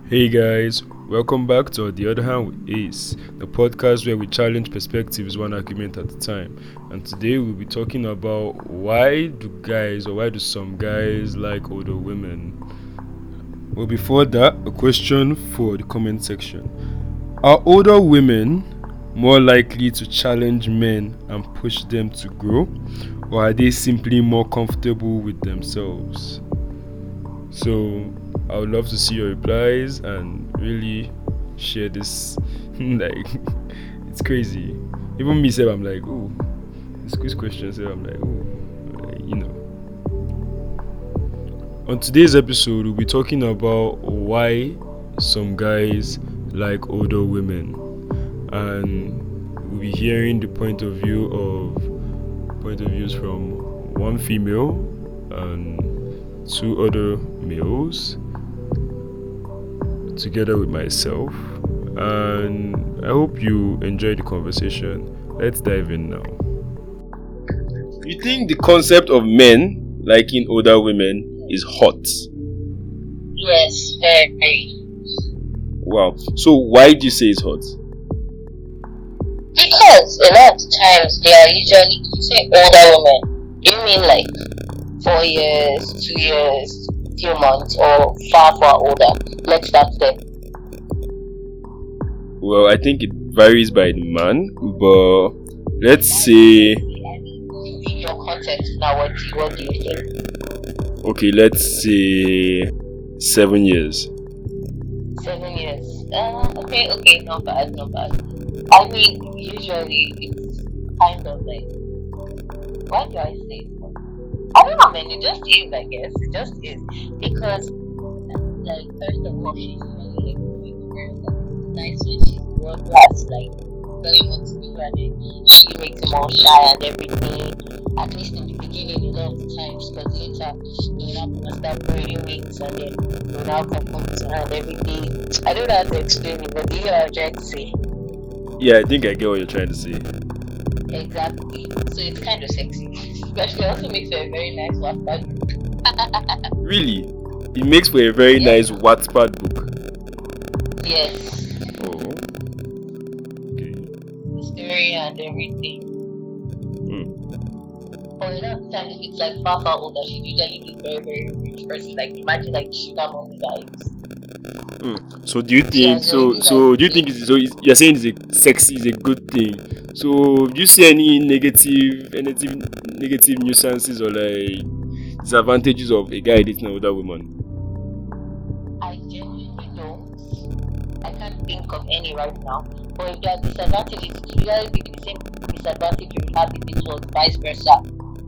Hey guys, welcome back to On the Other Hand with Ace, the podcast where we challenge perspectives one argument at a time. And today we'll be talking about why do some guys like older women? Well, before that, a question for the comment section. Are older women more likely to challenge men and push them to grow, or are they simply more comfortable with themselves? So I would love to see your replies and really share this. Like, it's crazy. Even me, say I'm like, oh, this quiz question, say I'm like, oh. On today's episode, we'll be talking about why some guys like older women, and we'll be hearing the point of views from one female and two other males, together with myself, and I hope you enjoy the conversation. Let's dive in now. You think the concept of men liking older women is hot? Yes, very. Wow. So why do you say it's hot? Because a lot of times they are usually, if you say older women, you mean like 4 years, 2 years, few months, or far older. Let's start there. Well, I think it varies by the man, but let's say, In your context now, what do you think? okay, let's say 7 years. 7 years. Okay, not bad. I mean, usually it's kind of like, why do I say it? I don't know, man. It just is, I guess. It just is. Because, like, first of all, she's really like nice when she's world class, like, very much to do, and then she makes him all shy and everything. At least in the beginning, a lot of the times, because later, you're not going to start braiding wigs, and then you'll now come home to her and everything. I don't know how to explain it, but do you know what I'm trying to say? Yeah, I think I get what you're trying to say. Exactly. So it's kind of sexy. Especially also makes it a very nice Wattpad book. Really? It makes for a very nice Wattpad book. Yes. Oh. Okay. The story and everything. But a lot of times if it's like far older, she usually be very, very rich person. Like imagine like sugar mommy guys. So do you think you're saying it's a good thing? So do you see any negative nuisances or like disadvantages of a guy dating an older woman? I genuinely don't. I can't think of any right now. But if there are disadvantages, it will usually be the same disadvantage you would have if it was vice versa.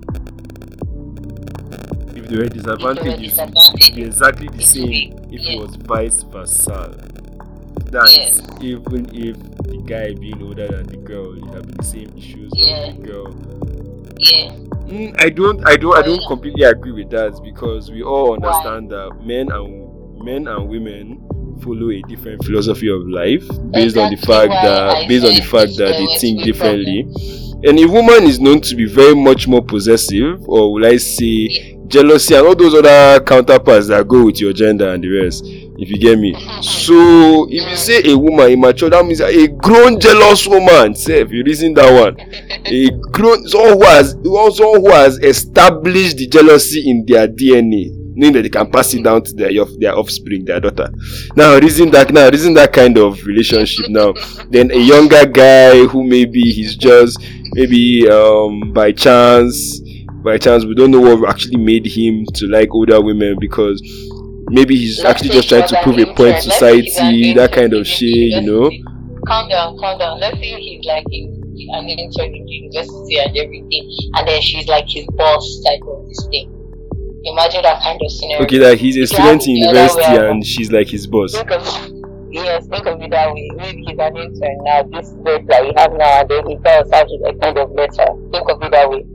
If there were disadvantages, it would be exactly the same if it was vice versa. That's even if the guy being older than the girl, it have been the same issues with the girl. Yeah. I don't completely agree with that, because we all understand that men and women follow a different philosophy of life based on the fact that they think differently. And a woman is known to be very much more possessive, or will I say jealousy and all those other counterparts that go with your gender and the rest, if you get me. So if you say a woman immature, that means a grown jealous woman. Say if you reason that one, a grown someone who has established the jealousy in their DNA, meaning that they can pass it down to their offspring, their daughter. Now reason that kind of relationship. Now then a younger guy who he's just by chance we don't know what actually made him to like older women, because maybe he's actually just trying to prove a point to society, that kind of shit, you know. Calm down. Let's say he's like an intern in university and everything, and then she's like his boss type of this thing. Imagine that kind of scenario. Okay, like he's a student in university and she's like his boss. Think of it that way. Maybe he's an intern now. This work that he has now, and then he tells her to like kind of letter. Think of it that way.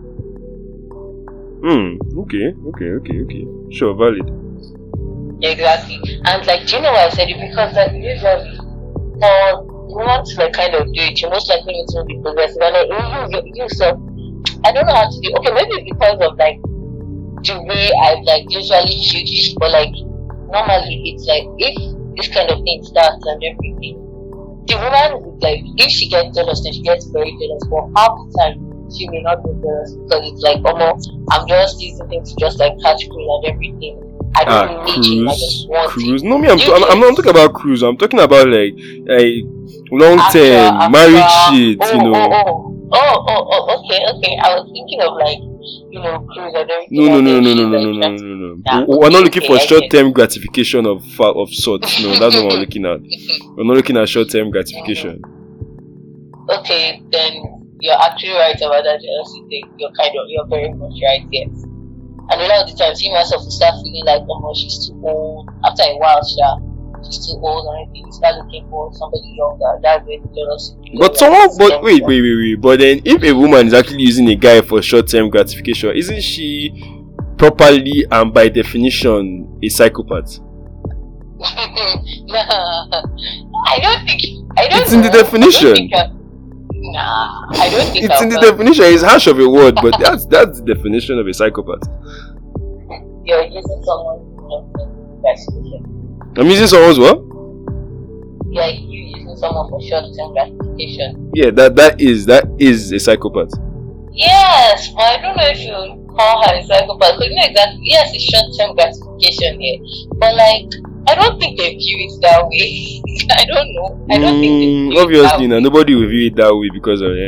Okay. Sure, valid. Exactly. And like, do you know why I said it? Because like usually for women to like kind of do it, you most likely need to be possessive. And like you yourself, I don't know how to do. Okay, maybe because of like the way I like usually choose, but like normally it's like if this kind of thing starts and everything. The woman, like, if she gets jealous, then she gets very jealous. But half the time, she may not be jealous because it's like, I'm just using things to just like catch cruise and everything. I don't need him. I just want cruise. him. No, me, I'm not talking about cruise. I'm talking about like long term marriage shit. Okay. I was thinking of like, cruise and everything. No. We're not looking for short-term gratification of sorts. No, that's not what we're looking at. We're not looking at short-term gratification. Okay, then you're actually right about that jealousy thing. You're very much right, yes. And a lot of the times, you myself will start feeling like, she's too old. After a while, she's too old or anything. You start looking for somebody younger. That's when jealousy. But wait. But then, if a woman is actually using a guy for short-term gratification, isn't she properly and by definition a psychopath? I don't think. It's in the definition. I don't think it's in the definition. It's harsh of a word, but that's the definition of a psychopath. You're using someone gratification. I'm using someone's what? Yeah, you using someone for short-term gratification. Yeah, that is a psychopath. Yes, but I don't know if you call her a psychopath. Because exactly. Yes, it's short-term gratification here, but like, I don't think they view it that way. I don't know. I don't think they view obviously, nobody will view it that way because of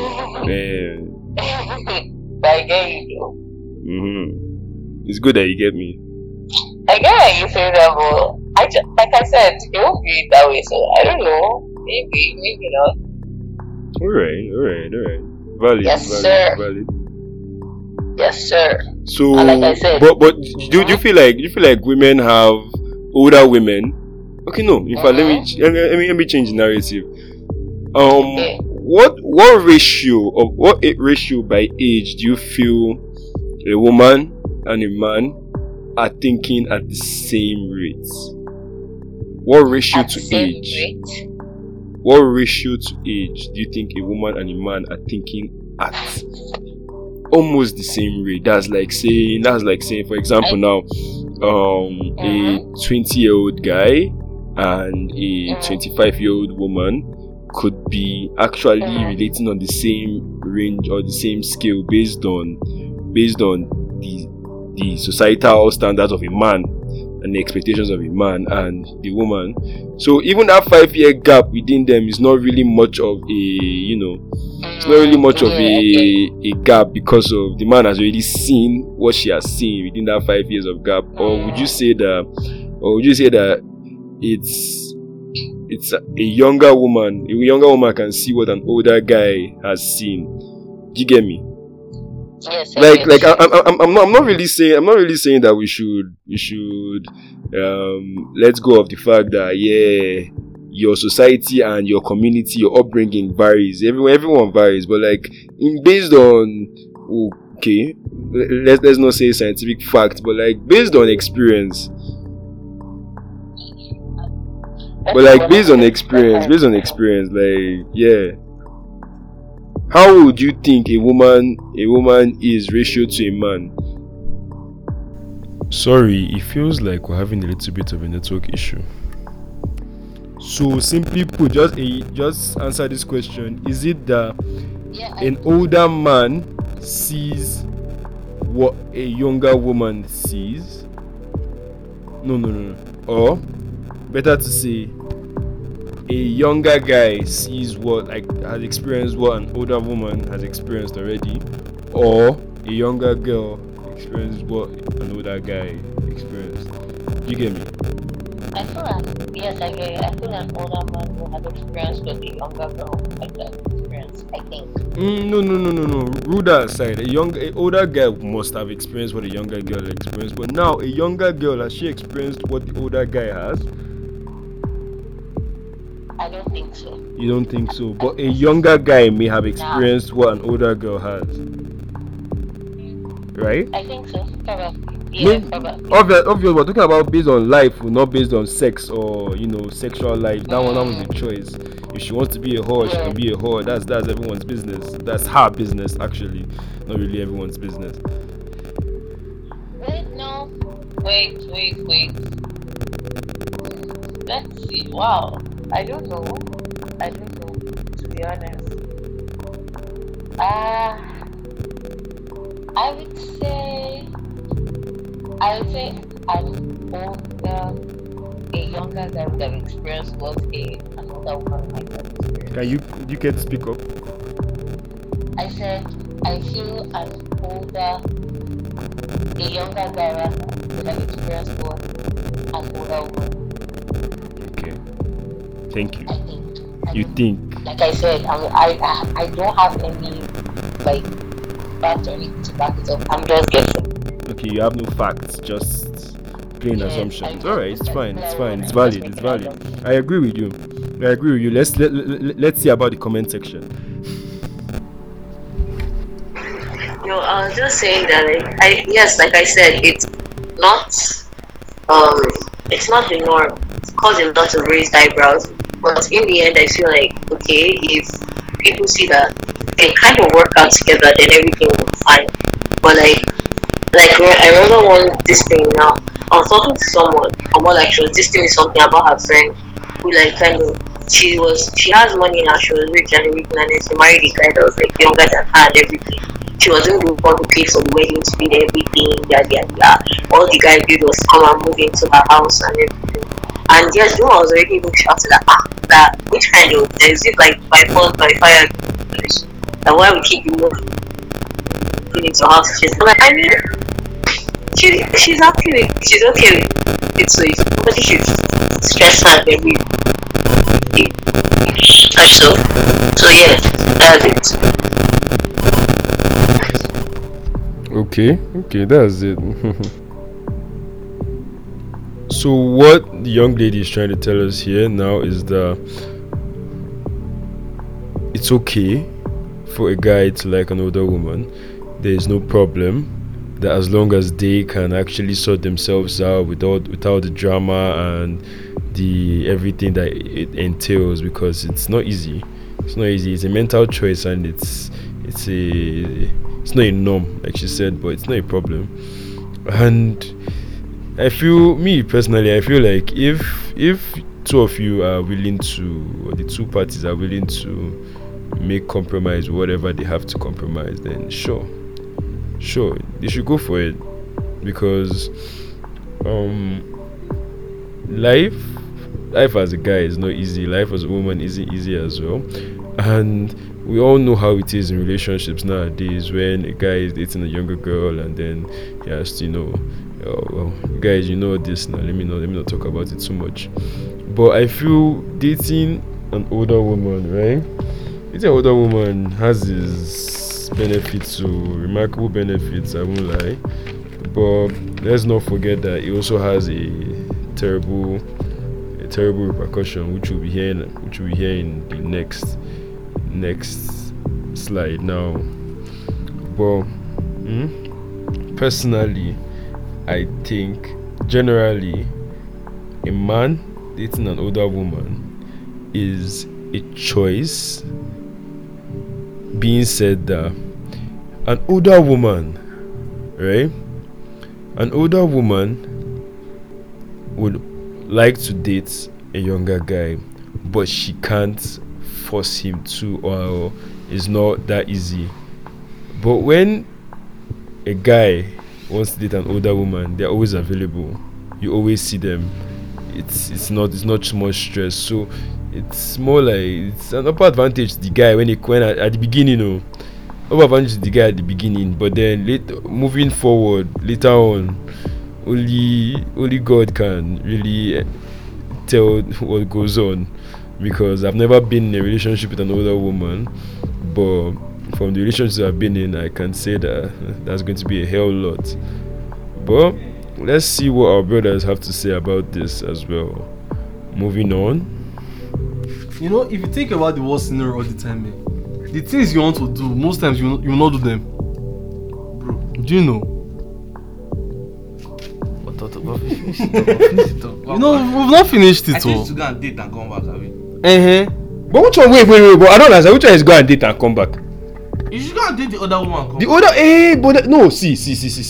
But I get you though. It's good that you get me. I get that you say that, but like I said, they won't view it that way. So I don't know. Maybe not. All right. Valid. Yes, sir. Valid. Yes, sir. So, and like I said, but do you feel like women have older women? Okay, no. In fact, let me change the narrative. What ratio by age do you feel a woman and a man are thinking at the same rates? What ratio to age? What ratio to age do you think a woman and a man are thinking at almost the same rate? That's like saying, for example, now, a 20-year-old guy and a 25-year-old woman could be actually relating on the same range or the same scale based on the societal standards of a man and the expectations of a man and the woman. So even that 5-year gap within them is not really much of a gap because of the man has already seen what she has seen within that 5 years of gap. Or would you say that it's a younger woman can see what an older guy has seen? Do you get me? Yes, I'm not really saying that we should let go of the fact that your society and your community, your upbringing varies. Everyone varies, but like based on let's not say scientific fact, but like based on experience. But like based on experience, how would you think a woman is ratio to a man? Sorry, it feels like we're having a little bit of a network issue. So simply put, just answer this question. Is it that an older man sees what a younger woman sees? No. Or better to say, a younger guy sees has experienced what an older woman has experienced already, or a younger girl experienced what an older guy experienced. You get me? I feel like, yes, I get it. I feel an older man will have experienced what a younger girl has experienced, I think. No. Rule that aside. A older guy must have experienced what a younger girl experienced, but now a younger girl, has she experienced what the older guy has? I don't think so. You don't think so? But a younger guy may have experienced what an older girl has. Right? I think so. Probably. Yeah, probably. Obviously, we're talking about based on life, not based on sex or sexual life. That was a choice. If she wants to be a whore, she can be a whore. That's everyone's business. That's her business, actually. Not really everyone's business. Wait. Let's see. Wow. I don't know. I don't know, to be honest. Uh, I would say, I would say an older, a younger guy would have experienced what an older woman might have experienced. Can you can speak up? I said, I feel a younger guy rather, would have experienced what an older woman. Okay. Thank you. I think. You think? Like I said, I don't have any like facts or anything to back it up. I'm just guessing. Okay, you have no facts, just plain Yes, assumptions. I Alright, just it's fine, it's fine, it's just valid, make it's it valid. assumption. I agree with you. Let's see about the comment section. No, I was just saying that like I said, not it's not the norm. It caused a lot of raised eyebrows. But in the end I feel like okay, if people see that they kind of work out together then everything will be fine. But I remember this thing now. I was talking to someone about like she was just doing something about her friend who like kind of she has money now, she was rich and everything, and then she married a guy that was like younger than her and everything. She wasn't the one who paid for the wedding to be everything, yeah. All the guy did was come and move into her house and everything. And yes, the one was already even shouting that which kind of is it like by force by fire? That why we keep moving into her house? She's like, I mean, she's okay with it, so if nobody should stress her every so yeah, that's it. Okay, that's it. So what the young lady is trying to tell us here now is that it's okay for a guy to like an older woman. There is no problem, that as long as they can actually sort themselves out without the drama and the everything that it entails, because it's not easy. It's a mental choice, and it's not a norm, like she said, but it's not a problem. And me personally, I feel like if two of you are willing to, or the two parties are willing to make compromise, whatever they have to compromise, then sure, they should go for it, because life as a guy is not easy. Life as a woman isn't easy as well, and we all know how it is in relationships nowadays when a guy is dating a younger girl and then he has to, oh, well, guys, this now. Let me not talk about it too much. But I feel dating an older woman, right? Dating an older woman has its benefits, so remarkable benefits, I won't lie. But let's not forget that it also has a terrible repercussion, which we'll be hearing in the next slide now. But personally, I think generally a man dating an older woman is a choice. Being said that an older woman, right? An older woman would like to date a younger guy, but she can't force him to, or it's not that easy. But when a guy wants to date an older woman, they're always available. You always see them. It's not too much stress. So it's more like it's an upper advantage to the guy when at the beginning, upper advantage to the guy at the beginning. But then moving forward, later on, only God can really tell what goes on, because I've never been in a relationship with an older woman, but from the relationships I've been in, I can say that that's going to be a hell lot. But let's see what our brothers have to say about this as well. Moving on. If you think about the worst scenario all the time, the things you want to do, most times you will not do them. Bro, do you know? We've not finished it. I think to go and date and come back, have we? But which one? Wait. But I don't understand. Which one is go and date and come back? You should go and date the other woman. But no. See.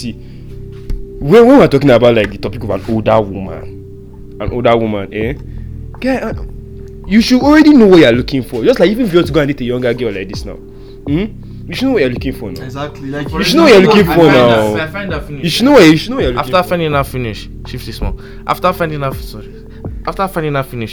When we're talking about like the topic of an older woman, guy, you should already know what you're looking for. Just like even if you want to go and date a younger girl like this now, you should know what you're looking for now. Exactly. Like You should know what you're looking for now. I find that finish. You should know what you're looking After for. finding that finish, shift this small. After finding that finish,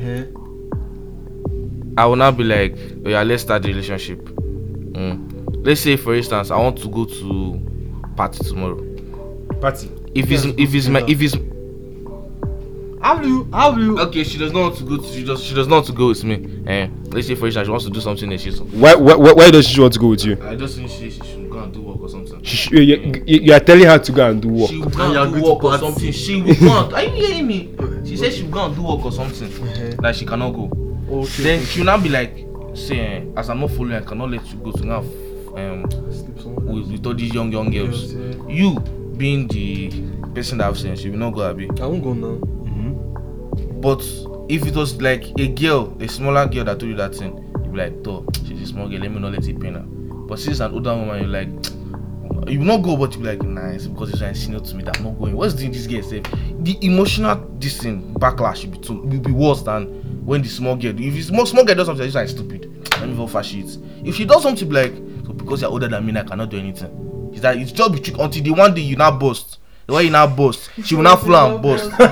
I will now be like, oh yeah, let's start the relationship. Let's say for instance, I want to go to party tomorrow. Party. If it's How do you? okay, she does not want to go. She does not want to go with me. Let's say for instance, she wants to do something and she's. Why does she want to go with you? I just think she should go and do work or something. You are telling her to go and do work. She will And go you are and do going to work or party. something. She will go. Are you hearing me? She said she will go and do work or something. Like she cannot go. Okay. Then she will now be like, say, as I'm not following, I cannot let you go to now. Sleep somewhere. With all these young girls. Yes, yeah. You being the person that I've seen, she will not go Abi. I won't go now. But if it was like a girl, a smaller girl that told you that thing, you'd be like, "Toh, she's a small girl, let me not let it pain her." But since an older woman, you're like, you will not go, but you'll be like, nice, because it's an senior to me that I'm not going. What's doing this girl say? The emotional backlash will be worse than when the small girl. If the small girl does something, it's like stupid. Let me go for shit. If she does something like, so because you're older than me, I cannot do anything. It's like it's just be trick until the one day you now bust. The way you now bust, she will now flow and bust. He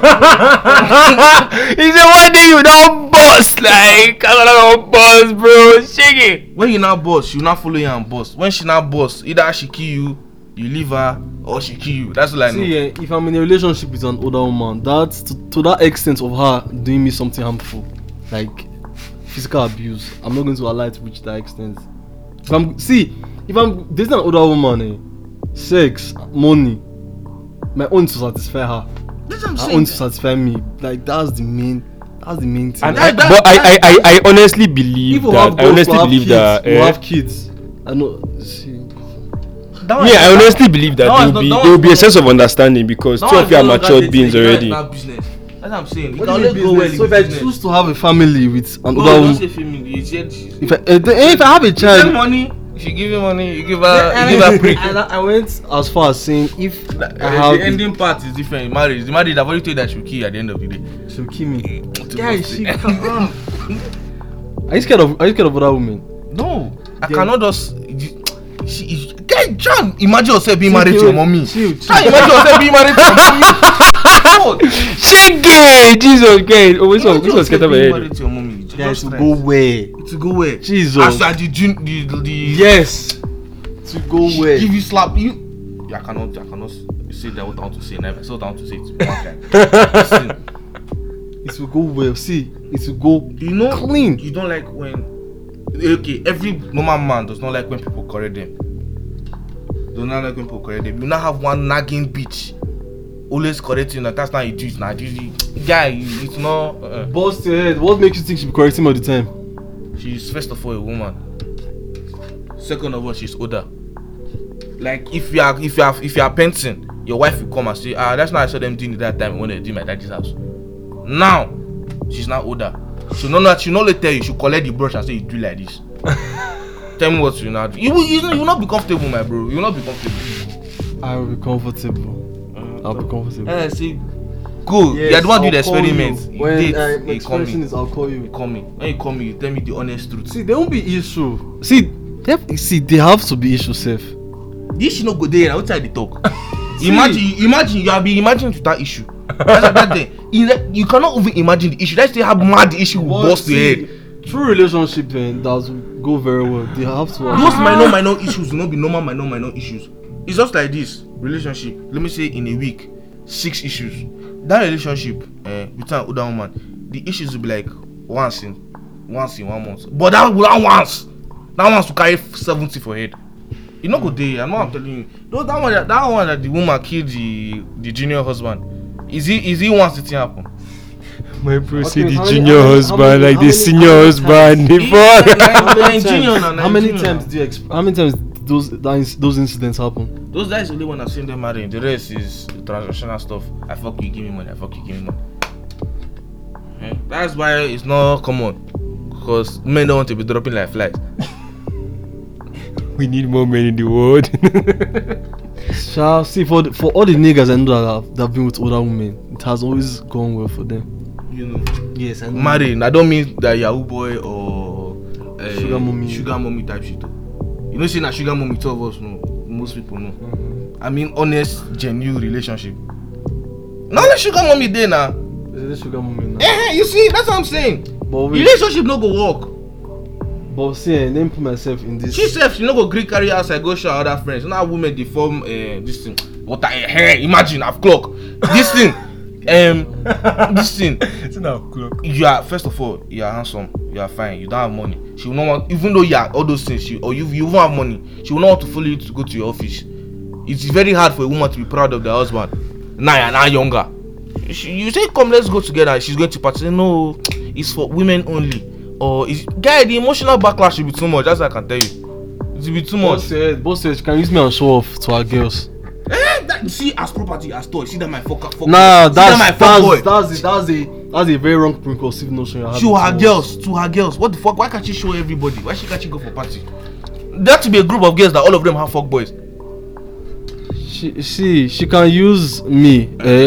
said, one day you don't bust. Like, I'm not bust, bro. Shake it. When you now bust, she will not follow you and bust. When she now bust, either she kill you, you leave her, or she kill you. That's all I know. See, if I'm in a relationship with an older woman, that's to that extent of her doing me something harmful, like physical abuse, I'm not going to allow it to reach that extent. If I'm dating an older woman, sex, money, my own to satisfy her, That's what I'm her saying. own to satisfy me. Like that's the main thing. And That- I honestly believe If we that. have I goals, honestly we'll have believe kids, that. we'll have kids. I know. See, That one- Yeah, I honestly believe that that there one's will not- be that one's a not- sense of understanding because that two one's of you are no longer matured dating, beings that is already. now business. That's what I'm saying. You what can do you only mean go well business? in So if I business. choose to have a family with an No, older don't woman, say family. You said she's. if I have a Send child, money. If you give her money, you give her prick. and I went as far as saying if I The have, ending part is different. Marriage, the marriage, I've already told you that she'll kill you at the end of the day. she'll kill me. To Guys, bust she it. Are you scared of other women? No, I Yeah. cannot just. Guy, John, imagine yourself being married to your mommy. Chill. Can't imagine yourself being married to your mommy. God. Shake it, Jesus Christ. Oh, Imagine this was yourself get up being ahead. married to your mommy. Guys, Just to stress. go where? To go where? Jesus. As at the Yes. To go where? If you slap you, I cannot say that what I want to say. Never. So what I want to say to one guy. Listen, It will go well. See, it will go you know, clean. you don't like when. Okay, every normal man does not like when people correct them. Does not like when people correct them. You now have one nagging bitch, always correcting that. That's not you do it now. Guy, it's not. Bust your head. What makes you think she'll be correcting me all the time? She's first of all a woman. Second of all, she's older. Like if you are painting, your wife will come and say, that's not I saw them doing it that time when they did my daddy's house. Now, she's now older. She'll not tell you. She'll collect the brush and say you do like this. Tell me what you now do. You will not be comfortable, my bro. You will not be comfortable. I will be comfortable. I'll be comfortable. See, go. Yes, You're the one do the I'll call experiment. you. You When date, my you call expression me. is, I'll call You you. call me. When you call me, you tell me the honest truth. See, there won't be issue. See, they have to be issue safe. This should not go there. Outside the talk. Imagine you have been imagining to that issue. That's that day. You cannot even imagine the issue. Let's say how mad the issue will bust your head. True relationship then that will go very well. They have to. Those minor issues will not be normal minor issues. It's just like this relationship. Let me say in a week, 6 issues. That relationship with an older woman, the issues will be like once in 1 month. But that once will carry 70 for head. You not go there. I know I'm telling you. No, that one that the woman killed the junior husband. Is he wants it to happen? My bro say Okay, the how junior many- husband, how many- like how the many- senior how many husband times- before. How many Nigerian times? and How many Nigerian. times how many times those incidents happen? Those guys only when I've seen them marrying. The rest is transactional stuff. I fuck you, give me money. I fuck you, give me money. That's why it's not common. Because men don't want to be dropping like flies. We need more men in the world. Shall see for all the niggas I know that have been with older women, it has always gone well for them. you know, Yes, I know. marrying. I don't mean that Yahoo boy or Sugar mommy type shit. You know, saying that sugar mommy, two of us know. Most people know. I mean, honest, genuine relationship. Not like sugar mommy there now. Is it sugar mommy now? You see, that's what I'm saying. But wait, Relationship no go work. but see, let me put myself in this. She said she no go gree carry outside go show her other friends. Now women they form this thing. What imagine I've clock. This thing. This thing. It's not clock. You are first of all, you are handsome, you are fine, you don't have money. She will not want, even though you are all those things, you won't have money, she will not want to follow you to go to your office. It's very hard for a woman to be proud of their husband. Now you're now younger. You say come let's go together, she's going to party. Say, no, it's for women only. Or is guy the emotional backlash will be too much, as I can tell you. It will be too much. Boss said she can use me and show off to our girls. See as property as toy, see that my fuck Nah, that's that's a very wrong preconceived notion you have. To her girls. What the fuck? Why can't she show everybody? Why can't she go for party? There to be a group of girls that all of them have fuck boys. She can use me,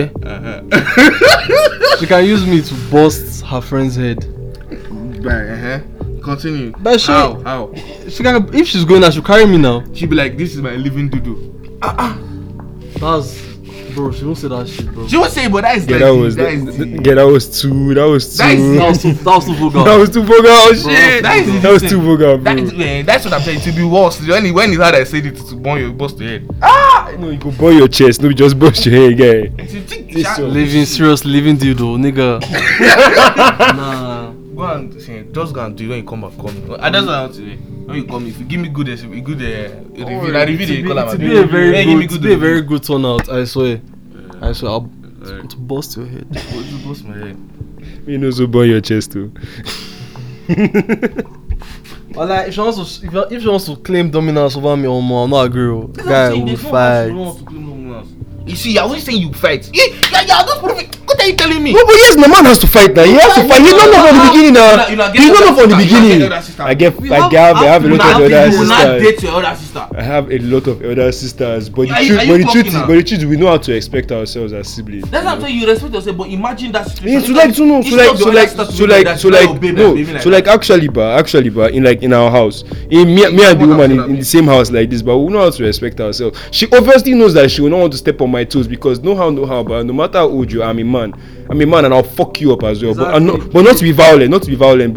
She can use me to bust her friend's head. Right, Continue. But how? She can, if she's going out, she'll carry me now. She'll be like, this is my living doodoo. That's, bro, she won't say that shit, bro. She won't say, but that is Yeah, that was too. That was too vulgar. That was too vulgar. Oh shit. That was too vulgar, bro. That's what I'm saying. To be worse. When it's hard I said it to burn your bust your head. No, you go burn your chest. No, you just bust your head, guy. Living dildo, nigga. Nah. Go and just go and do it when you come back. That's what I want to say. When you come, if you give me good review, I review the color. To be a very good turnout, I swear. I'll to bust your head. To bust my head. You know, so burn your chest too. Well, like, if she wants to claim dominance over me or more, I'm not agree. Guy will fight. You see, you're always saying you fight. Yeah, don't prove it. What are you telling me? No, but yes, no man has to fight now. He has to fight. He's not from the beginning now. He's not from the beginning. I have a lot of elder sisters. I have a lot of elder sisters. But the truth is, we know how to expect ourselves as siblings. That's what I'm saying. You respect yourself, but imagine that situation. Actually, in our house, me and the woman in the same house like this, but we know how to respect ourselves. She obviously knows that she will not want to step on my toes because know how, but no matter how old you are, I'm a man and I'll fuck you up as well. Exactly. But not to be violent. But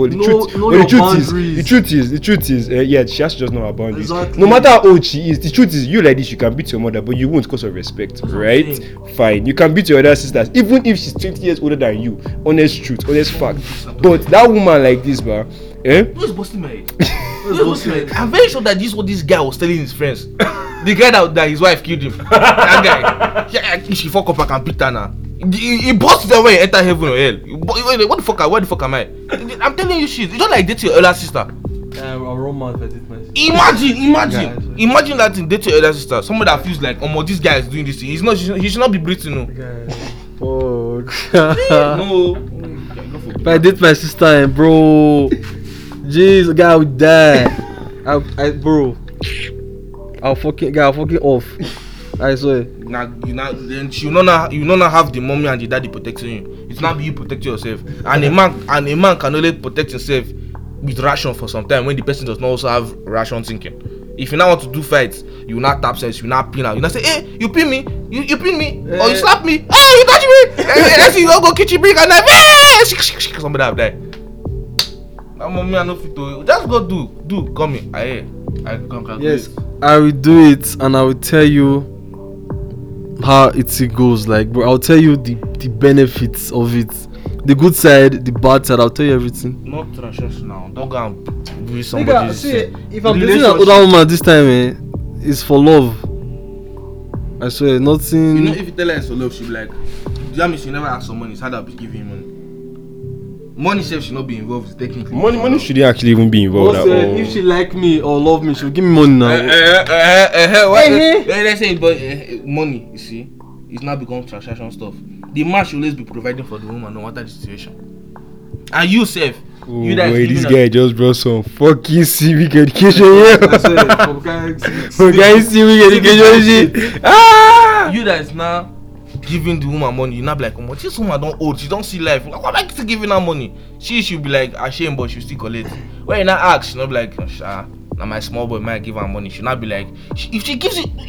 the truth is, yeah, she has to just know her boundaries. Exactly. No matter how old she is, the truth is, you like this, you can beat your mother, but you won't because of respect, right? Fine, you can beat your other sisters, even if she's 20 years older than you. Honest truth, honest fact. But that woman like this, who's busting my head? I'm very sure that this is what this guy was telling his friends. The guy that his wife killed him. That guy. Yeah, if she fuck up, I can beat her now. He busted her when he enter heaven or hell. What the fuck am I? I'm telling you shit. You don't like date your elder sister. I'm romance if I date my sister. Imagine that in date your elder sister. Somebody that feels like, this guy is doing this. He should not be breathing, no. Oh, no. If I date my sister, bro, jeez, the guy would die. I'll fucking off. I swear. Then you not have the mommy and the daddy protecting you. It's not you protect yourself. And a man can only protect himself with ration for some time when the person does not also have ration thinking. If you now want to do fights, you will not tap sense, you will not pin out. You not say, hey, you pin me, you pin me, or you slap me, hey, you touch me, let's see, you go kitchen bring a knife, hey, somebody have died. That mommy I no fit to just go do come here. I can yes, I will do it and I will tell you how it goes. Like, bro, I'll tell you the benefits of it, the good side, the bad side. I'll tell you everything. Not trashes now. Don't go and be somebody. See, if I'm dating an older woman this time, it's for love. I swear, nothing. You know, if you tell her it's for love, she'll be like, that means she never ask for money. It's hard to give him money. Money self should not be involved technically. Money shouldn't actually even be involved at all. If she like me or love me, she'll give me money now. Let's say, but money, you see, it's now become transaction stuff. The man should always be providing for the woman no matter the situation. And you self, this guy just brought some fucking civic education here. Civic education. You that is now giving the woman money, you not be like, oh, this woman don't old, she don't see life. Like, why am I still giving her money? She'll be like ashamed, but she'll still collect. When you not ask, she not be like, oh, now my small boy might give her money. She'll not be like, if she gives it,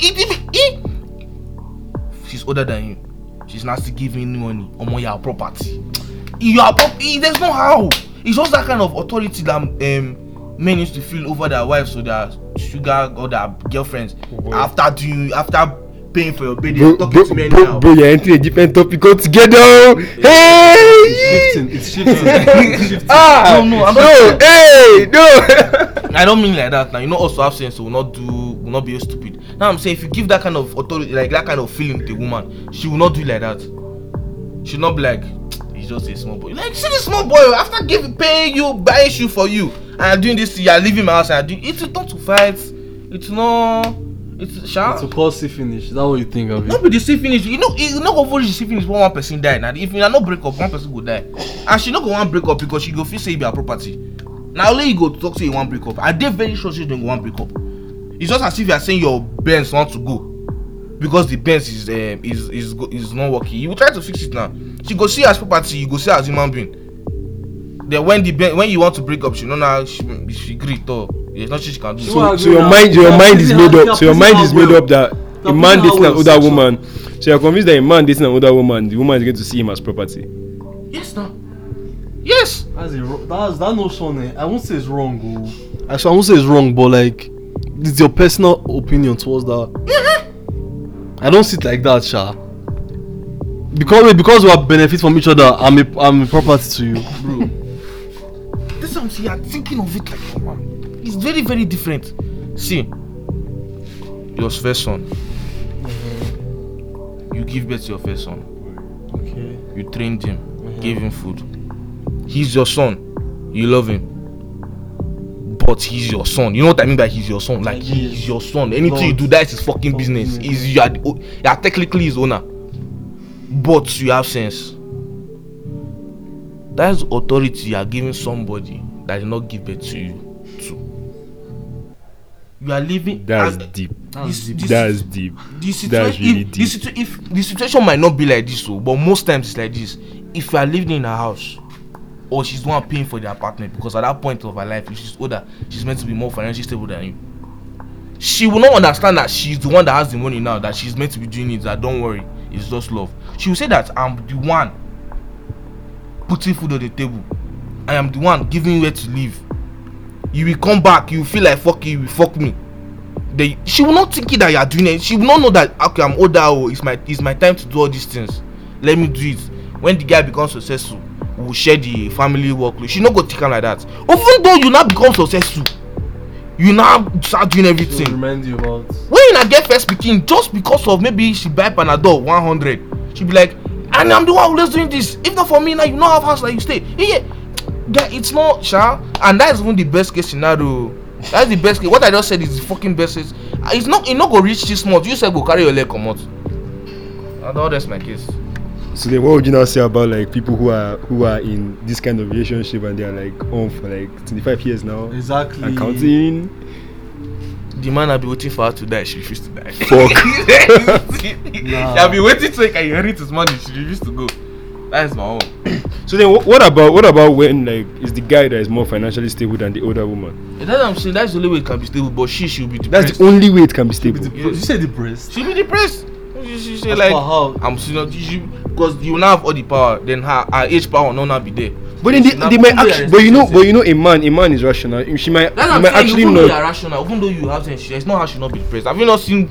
she's older than you. She's not still giving you money on your property. There's no how. It's just that kind of authority that men used to feel over their wives or their sugar or their girlfriends after paying for your bed. Talking to me now. Bro, you're entering a different topic altogether. Hey! It's shifting. No, I'm not. No. I don't mean like that. Now you know also have sense, so will not be stupid. Now I'm saying if you give that kind of authority, like that kind of feeling to a woman, she will not do it like that. She'll not be like, he's just a small boy. Like, see this small boy after paying you, buying shoe for you, and I'm doing this, you're leaving my house and doing it's not to fight. It's to call C finish. Is that what you think of it? Not be the C finish. You know over the C finish when one person die. Now if you are not break up, one person will die. And she not go want break up because she go feel say it be her property. Now only you go talk say you want break up. And they very sure she don't want break up. It's just as if you are saying your Benz want to go because the Benz is not working. You will try to fix it now. She go see her as property, you go see her as human being. Then when you want to break up, she know now she agree to. There's nothing she can do. So your mind is made up. So your mind is made up that a man dating an older woman. So you're convinced that a man dating an older woman, the woman is going to see him as property. Yes, now. Yes. That's that notion. I won't say it's wrong. Actually, I won't say it's wrong, but like, it's your personal opinion towards that. I don't see it like that, Sha. Because we are benefit from each other, I'm a property to you, bro. This time, see, you're thinking of it like a man. It's very, very different. See, your first son. You give birth to your first son. Okay. You trained him, gave him food. He's your son. You love him. But he's your son. You know what I mean by he's your son? Like he's your son. Anything you do, that's his fucking business. You are technically his owner. But you have sense. That's authority you are giving somebody that did not give birth to you. You are living. That's deep. That's deep. That's really deep. If the situation might not be like this, but most times it's like this. If you are living in a house, or she's the one paying for the apartment, because at that point of her life, if she's older, she's meant to be more financially stable than you. She will not understand that she's the one that has the money now, that she's meant to be doing it. That don't worry, it's just love. She will say that I'm the one putting food on the table. I am the one giving you where to live. You will come back, you will feel like fuck you will fuck me. She will not think that you are doing it. She will not know that okay, I'm older, it's my time to do all these things. Let me do it. When the guy becomes successful, we will share the family workload. She not go take her like that. Even though you now become successful, you now start doing everything. To remind you about when you now get first speaking, just because of maybe she buy Panadol 100, she be like, and I'm the one who's doing this. If not for me, now you don't have house like you stay. Yeah. It's not, Sha, and that's even the best case scenario. That's the best case. What I just said is the fucking best case. It's not go reach this month. You said go carry your leg come out. And all that's my case. So then, what would you now say about like people who are in this kind of relationship and they are like on for like 25 years now? Exactly. And counting. The man I'll be waiting for her to die. She refused to die. Fuck. I'll be waiting to inherit his money. She refused to go. That's my own. So then, what about when like is the guy that is more financially stable than the older woman? That's what I'm saying. That's the only way it can be stable. But she'll be depressed. That's the only way it can be stable. You say depressed? She'll be depressed. She say like I'm still not because you now have all the power. Then her age power will not be there. But then they might actually. But you know, a man is rational. She might actually not. Even though you are rational, even though you have sense, it's not how she not be depressed. Have you not seen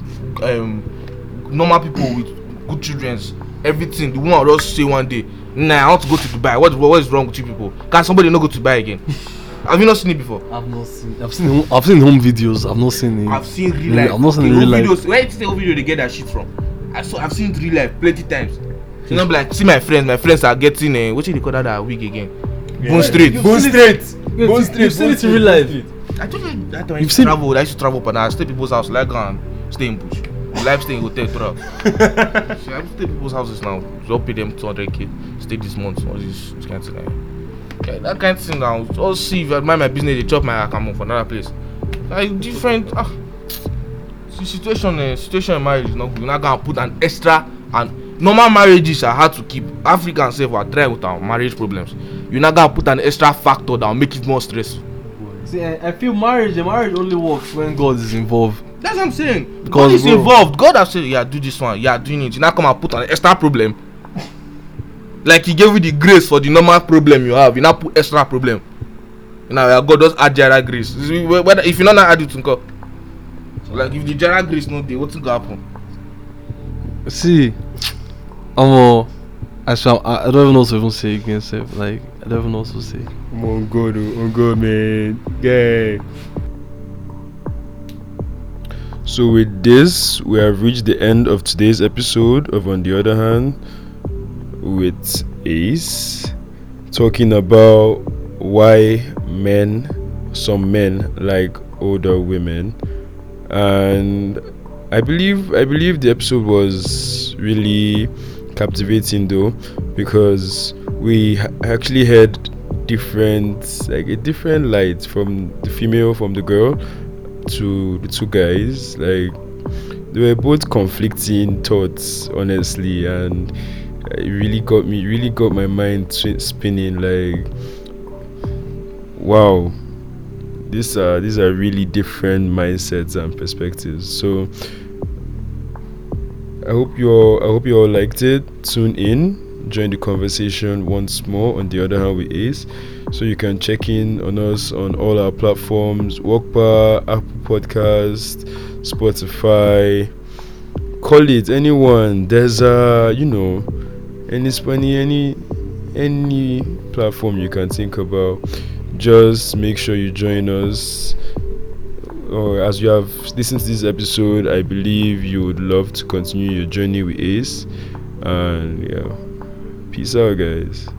normal people with good children? Everything the woman will just say one day, nah, I want to go to Dubai. What is wrong with you people? Can somebody not go to Dubai again? Have you not seen it before? I've not seen. I've seen home videos. I've not seen it. I've seen real life. I've not seen real life. Videos. Where is the video they get that shit from? I've seen real life plenty times. You know, like see my friends are getting what do they call that wig again? Bone straight. You've seen it in real life. I told you that time I used to travel, but I stay people's house like stay in bush. Life stay in hotel throughout. See, I stay people's houses now. Just pay them 200k. Stay this month. All this kind of thing. Okay, that kind of thing now. Just see if I mind my business, they chop my account for another place. Like different. The situation in marriage is not good. You're not gonna put an extra and normal marriages are hard to keep. Africans sef are try with our marriage problems. You now gotta put an extra factor that will make it more stressful. See, I feel marriage only works when God is involved. That's what I'm saying. Because, God is bro, involved. God has said, yeah, do this one. Yeah, doing it. You now come and put an extra problem. Like he gave you the grace for the normal problem you have. You now put extra problem. You know, yeah, God does add general grace. Whether if you not add it to go. Like if the general grace not there, what's gonna happen? See, I don't even know what to even say against it. Like, I don't even know what to say. On God, man. Yeah. So with this, we have reached the end of today's episode of On the Other Hand with Ace, talking about why some men like older women. And I believe the episode was really captivating though, because we actually had a different light from the female, from the girl to the two guys. Like, they were both conflicting thoughts, honestly, and it really got my mind spinning. Like, wow, these are really different mindsets and perspectives. So I hope you all liked it. Tune in, join the conversation once more on the other hand with Ace. So you can check in on us on all our platforms: Walkbar, Apple Podcast, Spotify. Call it anyone. There's any platform you can think about. Just make sure you join us. Or as you have listened to this episode, I believe you would love to continue your journey with Ace. And yeah, peace out, guys.